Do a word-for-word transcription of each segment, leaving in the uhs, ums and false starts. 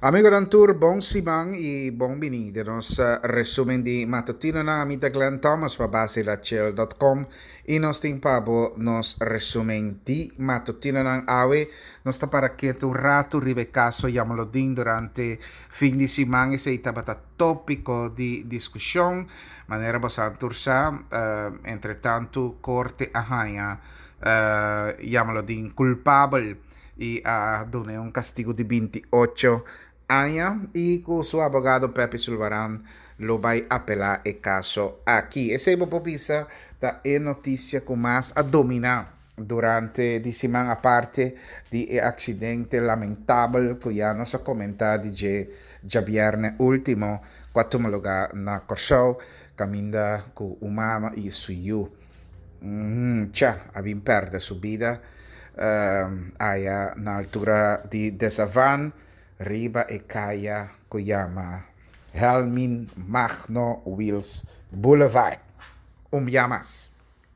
Amigo Rantur, buon Simang e buon venire. Nos uh, resumen di mattutino na amita Glenn Thomas pa base la cel punto com e nos timpabo nos resumen di mattutino na awe nos ta para que un rato ribe caso yamolo din durante fin di simang e se itabata topico di discussione manera basantur sa uh, entre tanto corte ahaya uh, yamolo din culpable e a uh, done un castigo di veintiocho años y con su abogado Pepe Sulvarán lo va a apelar el caso aquí. Esa popisa da é notícia que mais a dominar durante di semana a parte di acidente lamentável que já nos comentado de já viernes último quando lugar na Corsou caminda com o mama e suyu mm, já havia perdido sua vida uh, aí na altura de Desavan Riba e Kaya Kuyama Helmin Magno Wills Boulevard. Um yamas.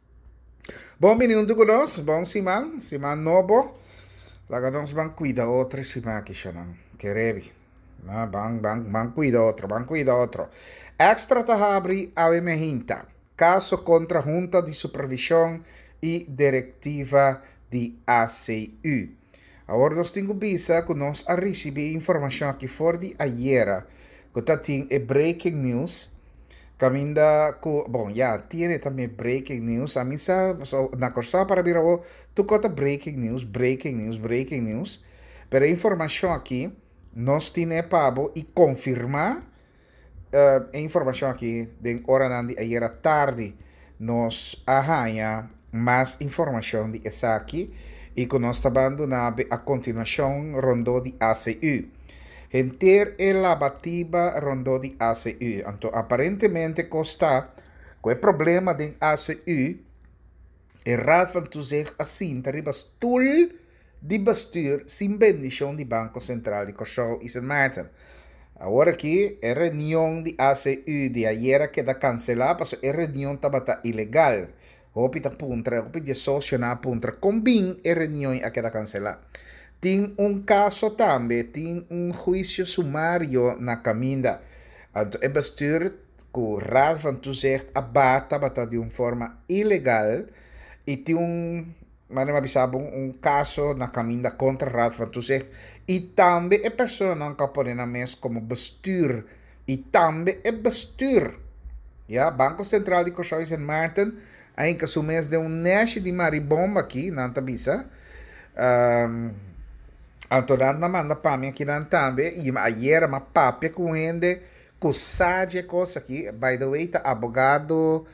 Bom minuto conosco, bom simang, simang nobo. Laga nos bang cuida outro simang que chamam. Querebi. Na bang bang bang cuida outro, bang cuida outro. Extra tahabri ave mehinta. Caso contra Junta de Supervisão e Diretiva de A C U. Agora nós temos bisa que nós a receber informação aqui fora de ayer, que tá tem é breaking news, caminda com, bom, já tem também breaking news, a mim sa, so, na corsa para vir ao, tu cota breaking news, breaking news, breaking news, pero a informação aqui, nós temos pabo e confirmar uh, a informação aqui, de hora de ayer à tarde, nós arranha mais informação de essa aqui, e que nós estamos a continuação rondou de A C U. Enter é a bativa rondou de A C U. Então, aparentemente, costa com o problema de A C U, é raad van toezicht assim, arriba stoel de bestuur sem bendição de Banco Central de Curaçao e Saint Martin. Agora aqui, a reunião de A C U de ayer queda cancelada, porque a reunião estava ilegal. Hopi ta puntra, hopi de socio na puntra, combin e reunião a queda cancelar. Tem um caso também, tem um juízo sumário na caminda. Então, é bestuur que o Raad van Toezicht abata, abata de uma forma ilegal, e tem um, mas não um caso na caminda contra o Raad van Toezicht, e também é pessoa não capone na mesa como bestuur, e também é bestuur. Ja, Banco Central de Curaçao e Saint Martin, ainda que o mês de um neste de maribomba aqui, na Tabisa. Um, então, na manda para mim aqui na também. E ayer, uma papia com gente, com sabe coisa aqui. By the way, tá abogado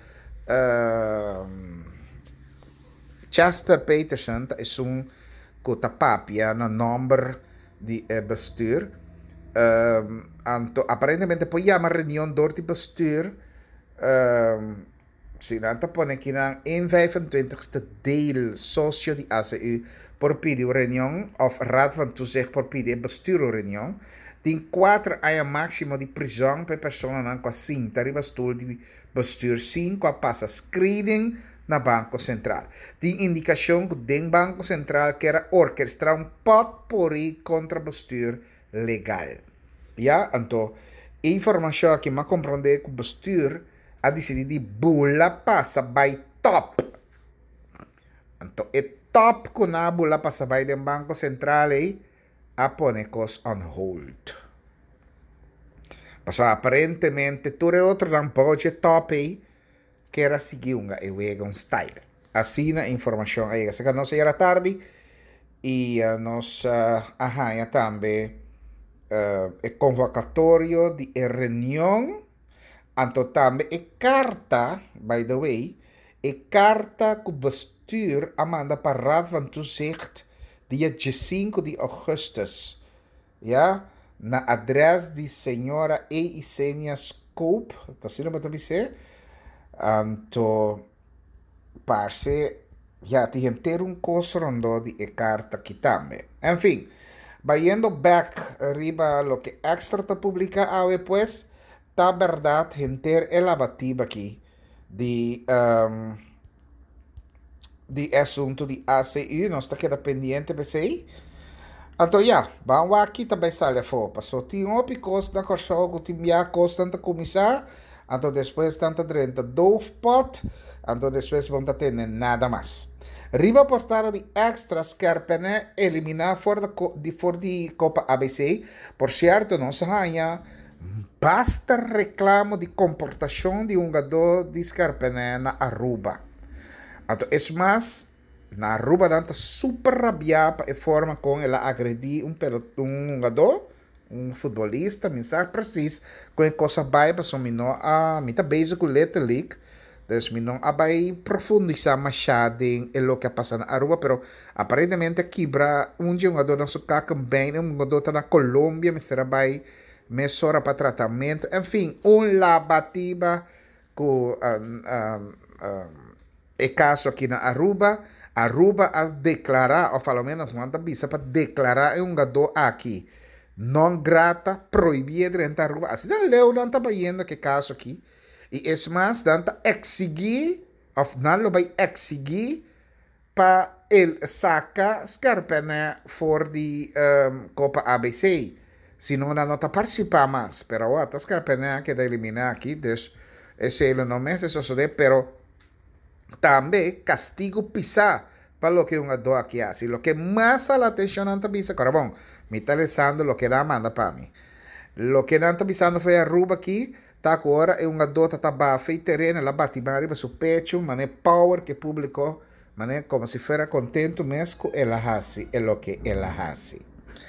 um, Chester Peterson, tá, é um com tá papia no número de uh, bestuur. Um, então, aparentemente, poi há uma reunião door de bestuur. Um, Sinanta pone aqui na vijfentwintigste deel socio de A C U por pedir reunião of Raad van Toezicht por pedir bestuur reunião. Tem quatro anos máximo de prisão para pessoa não com a cinta de bestuur de bestuur cinco a passa screening na Banco Central. Tem indicação que o Banco Central quer orquestrar um potpourri contra bestuur legal. Ja, então, informação aqui me compreender que o bestuur a decidir de bula passa by top. Então, é top que na bula passa by do Banco Central aí, a pone cos on hold. Mas aparentemente, tudo é outro não pode top aí, que era seguir um um style. Assim a informação aí, essa que não sei era tarde, e uh, nós uh, arranha também uh, é convocatório de reunião. Anto também é carta, by the way, é carta que o bestuur amanda para Raad van Toezicht dia cinco de agosto, ja, na adres de senhora E. Isenia Scope, tá sendo para dizer, anto parce, ja, tem ter um coso rondo de é carta aqui também. Enfim, vayendo back arriba lo que extra ta publica ahora pues, tá verdade, gente, é lavativa aqui de, um, de assunto de A C U, nós está queda pendiente, pensei. Então, ja, vamos aqui também sale fora. Passou tinha opi costa, corso, que tinha costa tanta começar. Então, depois tanta drenta dove pot. Então, depois vamos ter nada mais. Riba portada de extra scarpene eliminar for de, de, for de Copa A B C. Por certo, não se ganha. Basta reclamo de comportação de um jogador de scarpene na Aruba. Então, é mais, na Aruba, está super rabiada e forma com ela agredir um, um jogador, um futebolista, mensagem preciso, com coisa vai para o menor, a mim está basic com letra league. Dus mi non abai profundizar machado em lo que passa na Aruba, pero aparentemente quebra um jogador não se caca bem, um jogador está na Colômbia, mas será vai mesora para tratamento, enfim, um lavativa com um, um, um, é caso aqui na Aruba. Aruba a declarar, ou pelo menos manda bisa para declarar um jogador aqui não grata, proibida dentro da Aruba. Assim, não leu, não está vendo que caso aqui. E é mais, danta exigir, ou não lo vai exigir, para ele saca scarpene for de um, Copa A B C. Se não, não está participar mais. Pero o a scarpene que da eliminar aqui, dus, esse ele não é suceder, pero também castigo pisar para o que um jogador aqui hace. Lo que mais a atenção não está visa, agora bom, me está pensando lo que dá manda para mim. Lo que não está visando foi a Aruba aqui. Tá agora é uma dota tá bafa e terreno ela bate mariba su pecho, mané power que público, mané como se fuera contento mesmo ela hace, é lo que ela hace.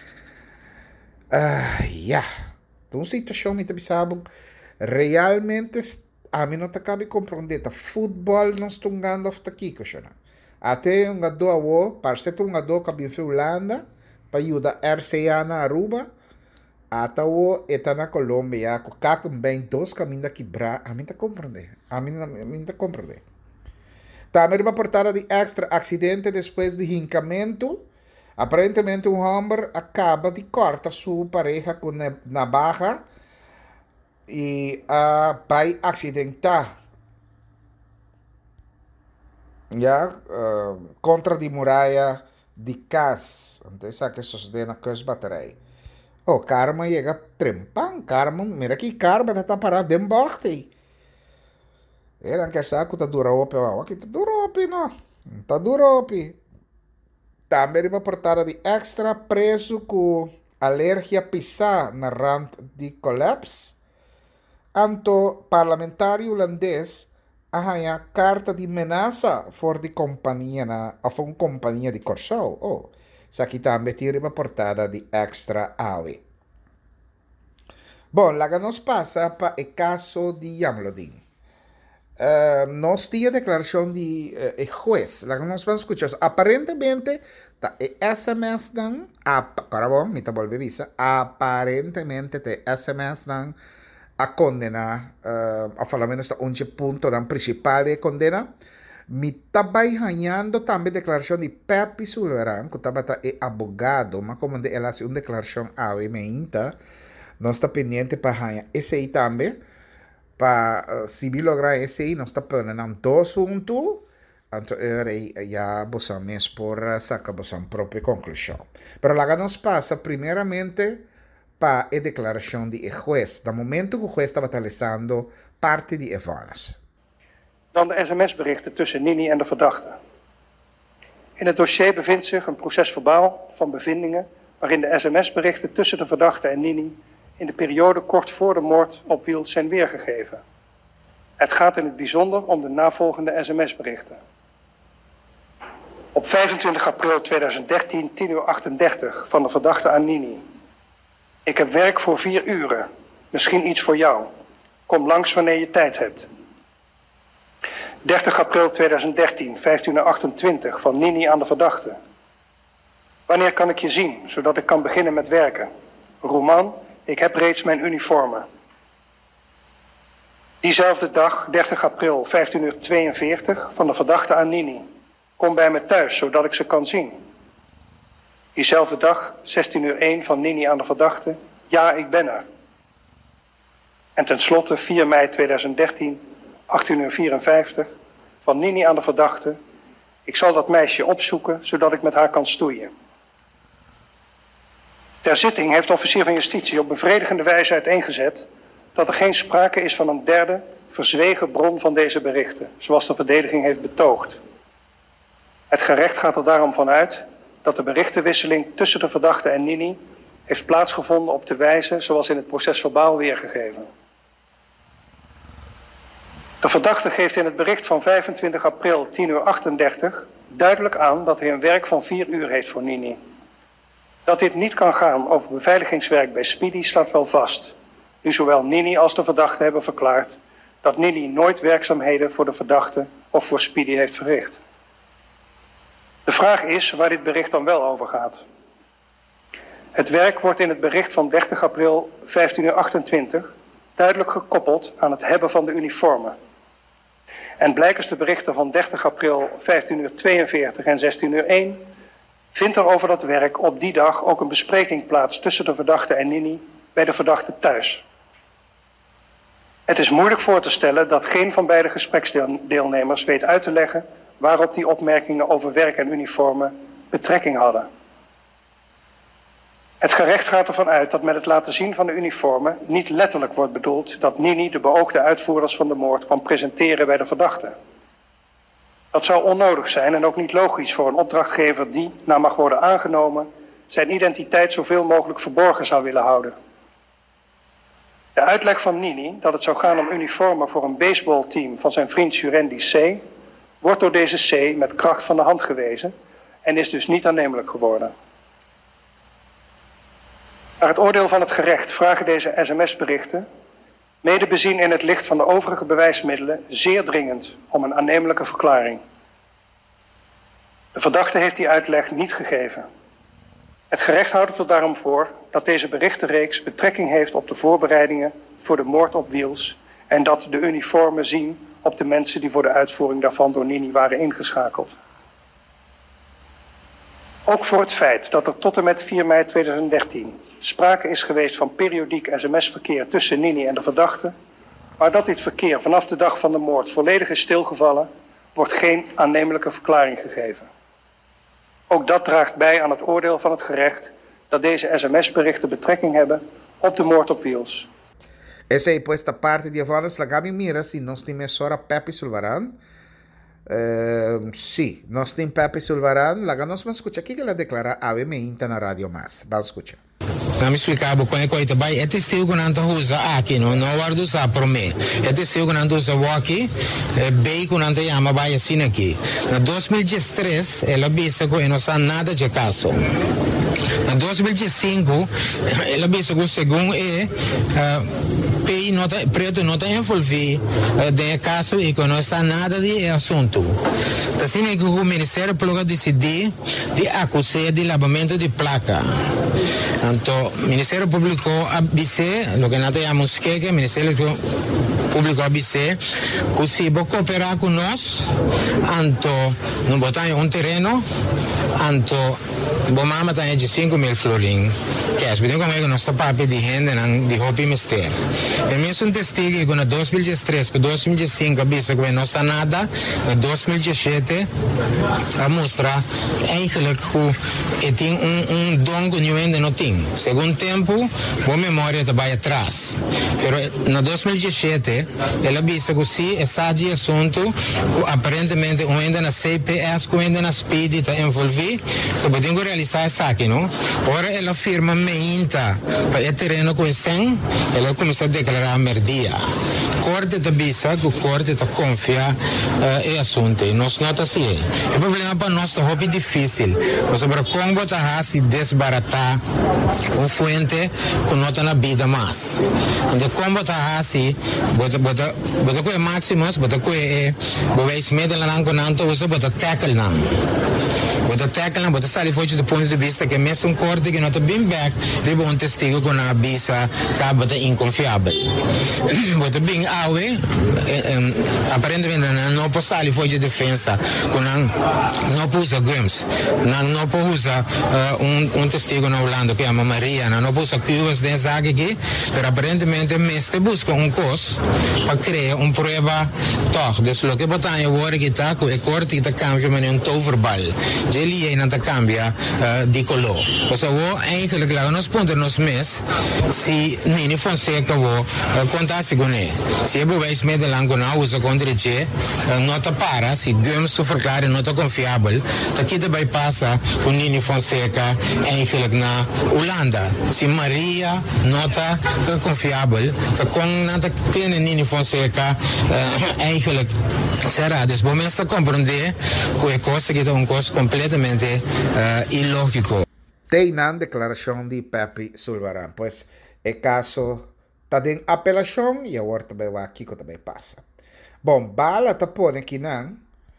Ah, ya. Então situação me tabisabo realmente a mim não tá cabe compreender, tá futebol não estou ganhando of aqui, coxona. Até um gado awo, parceiro um gado que vem para Holanda, para ajudar R C A na Aruba. Atawo eta na Colômbia, com caco bem dois caminhos que bra, a mim tá compreender, a mim a mim tá compreender. Também uma portada de extra acidente depois de rincamento. Aparentemente um homem acaba de cortar sua pareja com navaja e uh, vai acidentar. Já uh, contra de muralha de casa. Então essa que sucede na casa bateria. Oh, karma chega trempang, karma, mira aqui, karma está parado de embaixo. Era que achar que está durope, aqui está durope, não, está durope. Também uma portada de extra preso com alergia a pisar na rand de collapse. Anto parlamentário holandês arranha carta de ameaça for de companhia na, of uma companhia de corso. Oh. Sa aqui também tira uma portada de extra ave. Bom, lá que nos passa para o caso de Yamlodin. Uh, nós tínhamos declaração de uh, juez. Lá que nós vamos escuchar. Aparentemente, tá, S M S dan, agora bom, me tá volve visa. Aparentemente, te S M S dan a condenar, uh, a falar menos um ponto dan principal de condena. Me estava ganhando também declaração de Pepe Sullivan, que estava é advogado, mas como ele faz uma declaração a meinta, nós está pendente para ganhar esse aí também, para uh, se lograr esse aí, nós está pendendo dois assuntos, então já vamos por sacar a própria conclusão. Mas lá nos passa primeiramente para a declaração de juez, do momento que o juez estava analisando parte de Evanas. Dan de sms-berichten tussen Nini en de verdachte. In het dossier bevindt zich een procesverbaal van bevindingen waarin de sms-berichten tussen de verdachte en Nini in de periode kort voor de moord op Wiel zijn weergegeven. Het gaat in het bijzonder om de navolgende sms-berichten. Op vijfentwintig april tweeduizend dertien, tien uur achtendertig, van de verdachte aan Nini. Ik heb werk voor vier uren. Misschien iets voor jou. Kom langs wanneer je tijd hebt. dertig april tweeduizend dertien, vijftien uur achtentwintig, van Nini aan de verdachte. Wanneer kan ik je zien, zodat ik kan beginnen met werken? Roman, ik heb reeds mijn uniformen. Diezelfde dag, dertig april, vijftien uur tweeënveertig, van de verdachte aan Nini. Kom bij me thuis, zodat ik ze kan zien. Diezelfde dag, zestien uur één, van Nini aan de verdachte. Ja, ik ben er. En tenslotte, vier mei tweeduizend dertien, achttien uur vierenvijftig, van Nini aan de verdachte. Ik zal dat meisje opzoeken, zodat ik met haar kan stoeien. Ter zitting heeft de officier van justitie op bevredigende wijze uiteengezet dat er geen sprake is van een derde, verzwegen bron van deze berichten, zoals de verdediging heeft betoogd. Het gerecht gaat er daarom vanuit dat de berichtenwisseling tussen de verdachte en Nini heeft plaatsgevonden op de wijze zoals in het procesverbaal weergegeven. De verdachte geeft in het bericht van vijfentwintig april tien uur achtendertig duidelijk aan dat hij een werk van vier uur heeft voor Nini. Dat dit niet kan gaan over beveiligingswerk bij Speedy staat wel vast, nu zowel Nini als de verdachte hebben verklaard dat Nini nooit werkzaamheden voor de verdachte of voor Speedy heeft verricht. De vraag is waar dit bericht dan wel over gaat. Het werk wordt in het bericht van dertig april vijftien uur achtentwintig duidelijk gekoppeld aan het hebben van de uniformen. En blijkens de berichten van dertig april vijftien uur tweeënveertig en zestien uur één vindt er over dat werk op die dag ook een bespreking plaats tussen de verdachte en Nini bij de verdachte thuis. Het is moeilijk voor te stellen dat geen van beide gespreksdeelnemers weet uit te leggen waarop die opmerkingen over werk en uniformen betrekking hadden. Het gerecht gaat ervan uit dat met het laten zien van de uniformen niet letterlijk wordt bedoeld dat Nini de beoogde uitvoerders van de moord kwam presenteren bij de verdachte. Dat zou onnodig zijn en ook niet logisch voor een opdrachtgever die, naar mag worden aangenomen, zijn identiteit zoveel mogelijk verborgen zou willen houden. De uitleg van Nini dat het zou gaan om uniformen voor een baseballteam van zijn vriend Surendi C. wordt door deze C. met kracht van de hand gewezen en is dus niet aannemelijk geworden. Naar het oordeel van het gerecht vragen deze sms-berichten, mede bezien in het licht van de overige bewijsmiddelen, zeer dringend om een aannemelijke verklaring. De verdachte heeft die uitleg niet gegeven. Het gerecht houdt er daarom voor dat deze berichtenreeks betrekking heeft op de voorbereidingen voor de moord op Wiels en dat de uniformen zien op de mensen die voor de uitvoering daarvan door Nini waren ingeschakeld. Ook voor het feit dat er tot en met vier mei tweeduizend dertien sprake is geweest van periodiek sms-verkeer tussen Nini en de verdachte, maar dat dit verkeer vanaf de dag van de moord volledig is stilgevallen, wordt geen aannemelijke verklaring gegeven. Ook dat draagt bij aan het oordeel van het gerecht dat deze sms-berichten betrekking hebben op de moord op Wiels. Essa aí, esta parte de Avanas, la Gabi Mira, se nós temos só Pepe Sulvaran. Uh, sim, nós temos Pepe Sulvaran, lá nós vamos escutar aqui que ela declara ave me inta na rádio mas. Vamos escutar. Nam explicava quando coita bai é testigo que não usa aqui não não guarda usar por mim é testigo que não usa aqui bem que não te chama bai assim aqui na dois mil e três ela disse que não sabe nada de caso na dois mil e cinco ela disse que segundo é pei nota preto não tem envolvido de caso e que não sabe nada de assunto assim é que o Ministério Público decidiu de acusar de lavamento de placa. Então, o Ministério Público avise, o que nós chamamos que o Ministério Público avise, que se vai cooperar com nós, então, não botar um terreno, então, vamos matar de cinco mil florins. Que é, como é que nós estamos de gente de hobby mistério. E mesmo um testigo que na dois mil e três, que dois mil e cinco avise que não sabe nada, na dois mil e sete, a mostrar eigenlijk que tem um, um dom que eu ainda não tenho. Segundo tempo, boa memória está bem atrás. Mas na dois mil e sete, ela disse que sim, esse de assunto, que aparentemente eu ainda na C P S, que eu ainda na Speedy está envolvido, então podemos realizar isso aqui, não? Agora ela afirma meinta, para o terreno que é sem, ela começa a declarar merdia. Corte da bisa, que o corte está confia é assunto. Nós não está assim. O problema para nós é hobby difícil. Mas sobre como está a se desbaratar o fuente que não está na vida mais. Então como está assim, bota bota bota com máximos, bota com é, bota esse medo lá não não usa bota tackle não. Bota tackle não, bota sair fora do ponto de vista que mesmo um corte que não está bem back, riba um testigo com a bisa acaba de inconfiável. Bota bem awe, aparentemente não pode sair fora de defesa, com não não pode usar games, não não pode usar um um testigo na Holanda que é a Maria, não pode usar cuas de zaga aqui, mas aparentemente mestre busca um cos para criar um prova toch, dus lo que botar em hora que está com o corte que está cambia mas um toverbal. Ele aí não está cambia, uh, di color. Dus we eigenlijk lagen ons punten nos mes si Nini Fonseca wo uh, contasse con e. Si e bewijs met de langona usa contra je uh, nota para si gum su verklare nota confiabel dat kita bypassa con Nini Fonseca eigenlijk na Hollanda. Si Maria nota uh, confiabel dat kon na dat tiene Nini Fonseca uh, eigenlijk será. Dus bom esta compreender que cosa que é um coisa completamente uh, ilógico. Tem na declaração de Pepe Sulvaran, pois é caso tá em apelação e agora também vai aqui que também passa. Bom, bala tá pondo aqui não,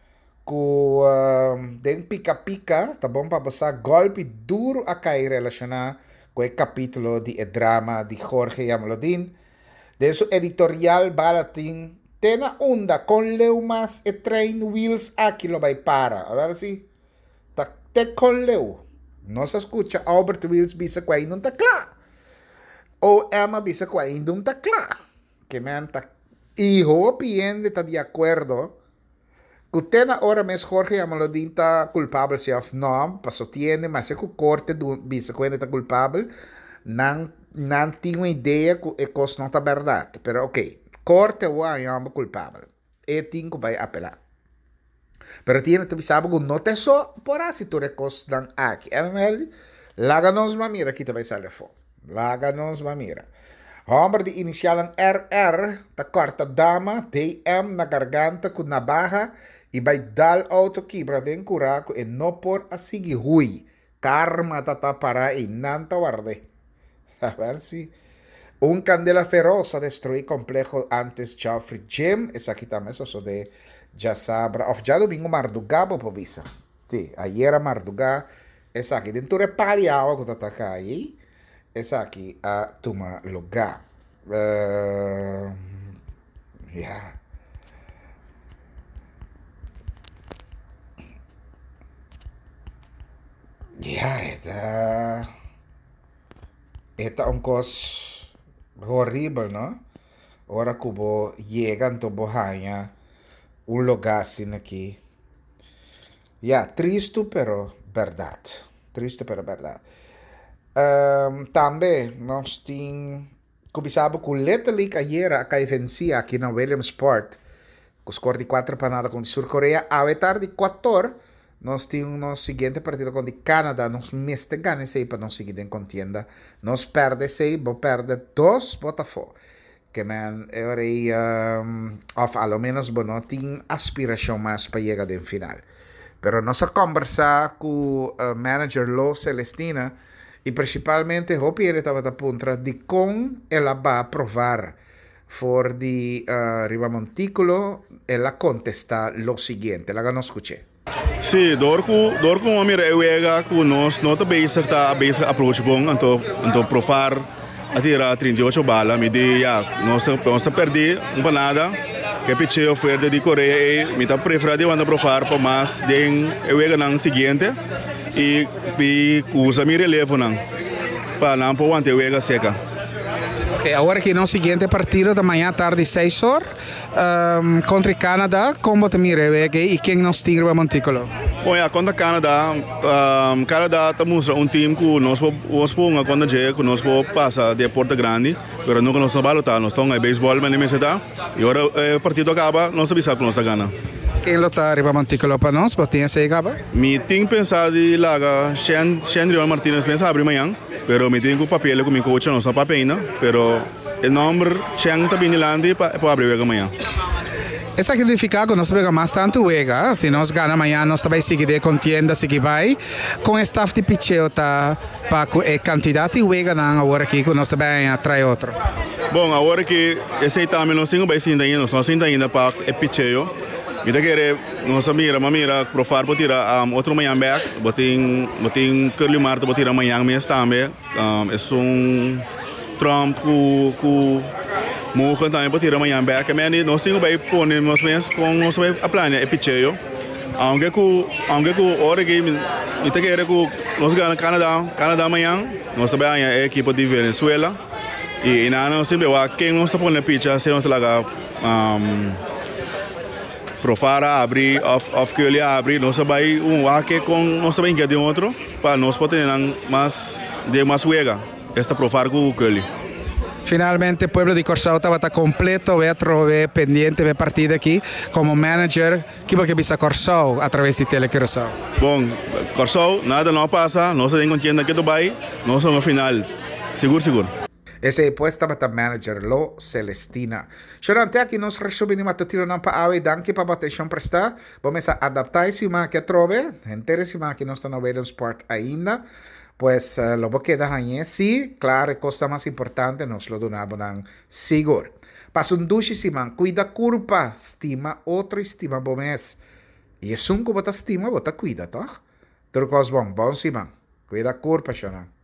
com uh, den pica-pica, tá bom para passar golpe duro a cair relacionado com o capítulo de o drama de Jorge Yamalodin, de seu editorial bala tem tena onda com leu mas e train wheels aqui lo vai para, a ver si, tá te com leu. Não se escuta Albert Wills bisa que ainda não está claro. Ou Emma bisa que ainda não está claro. Que me anta. E o piende está de acordo. Que tem na hora mesmo Jorge Yamalodin está culpável se of não, passou tiene, mas é que o corte do bisa que ainda está culpável, não não tinha uma ideia que a coisa não está verdade. Pero ok, corte o é culpável. E tem que vai apelar. Pero tiene que saber que no te so por así tu recos dan aquí. M láganos mamira aquí te vai salir fo. Láganos mamira. Hombre de inicial en R R, ta corta dama, D M na garganta con navaja y vai dal auto quebra den curaco e no por así hui. Karma tata para y nanta guarde. A ver si un candela feroz a destruir complejo antes Geoffrey Jim. Es aquí también eso de já sabra, of já domingo Mardugá po visa. Sì, ayer Mardugá, essa aqui dentro é paliao que tá cá aí. Essa aqui a tuma lugar. Uh, yeah. Yeah, esta esta um cos horrível, não? Ora cubo llegan to bohanha un lugar assim aqui. Yeah, triste, pero verdade. Triste, pero verdade. Um, também, nós tínhamos, como sabe, que o letterlijk ayer a que vencia aqui na Williamsport, com os score de quatro para nada com a Sul-Coreia, a tarde de quatro, nós tínhamos o seguinte partido com o Canadá, nós meste ganha sei para nós seguir em contienda, nós perde sei, vou perder dois Botafogo. Que man, eu rei, um, of ao menos, não tem aspiração mais para chegar ao final. Pero nossa conversa com o uh, manager Lo Celestina, e principalmente, o Pierre estava a ponto de como ela vai provar for de uh, Riva Montículo, ela contesta o seguinte, ela não escutei. Sim, dorco, dorco, uma mira, eu ia com nós, não está bem, está bem approach bom, então, então provar a tirar trinta e oito balas, me diz, já, nós vamos perder uma nada, que é pedir oferta de Coreia, e me está preferindo andar provar para mais, den eu ia ganhar o seguinte, e e usa meu relevo não, para não para onde eu ia seca. Ok, agora que no seguinte partido da manhã, tarde, seis horas, um, contra o Canadá, como te mira e quem nos tira o Montículo? Bom, ja, contra Canadá, um, Canadá estamos um time que nós vamos pôr contra Jé, que nós vamos passar de Porta Grande, mas nunca nós vamos lutar, nós estamos em beisebol, mas nem está, e agora o partido acaba, nós sabemos que nós ganhamos. Quem lutar riba Montículo para nós, você tem essa acaba? Me tenho pensado de laga Xandrion Martínez pensa abrir amanhã, pero me tenho o papel com meu coach, não só papel ainda, pero o nome Xand está bem lá para abrir amanhã. Isso significa que nós pegamos mais tanto uega, se nós ganhamos amanhã, nós também seguiremos contienda, seguir vai, com o staff de picheo tá para a quantidade de uega na agora aqui, que nós também atrai outro. Bom, agora que esse também nós temos bem ainda, nós temos ainda para o picheo. Kita kere nós mira, mamira profar para tirar um, outro manhã back, botin botin curly marto para tirar manhã mesmo também, um, é um Trump com com Mocan também para tirar manhã back, mas nós temos bem pôr nós mesmos com nós vai a plano é picheio, aunque com aunque com hora que kita kere com nós ganhamos Canadá, Canadá amanhã, nós também é a equipe de Venezuela e na nós sempre vai quem nós põe na picha se nós laga um, profara abrir, of, of que ele abre, nós vai um wake com nós também que de outro, para nós poder mais de mais huega. Esta profara com o que Finalmente, el pueblo de Corsao estaba completo, ve trove pendiente de partida aquí como manager. ¿Qué va que visa Corsao a través de Tele Corsao? Bom, Corsao, nada não passa, nós temos confiança que tu vai, nós somos final, seguro, seguro. Ese puesta bata manager Lo Celestina. Chorante aqui nos resume ni matutino ng paawi danke pa batesyon presta. Vamos a adaptar si mga que trove. Entere si mga que nos están vendo sport ainda. Pues uh, lo que queda ahí sí, claro, cosa más importante nos lo donamos ng siguro. Pasundushi si man, cuida curpa, estima otro estima bomes. Y es un que bota estima, bota cuida, toh? Turcos bon, bon si man, cuida curpa siya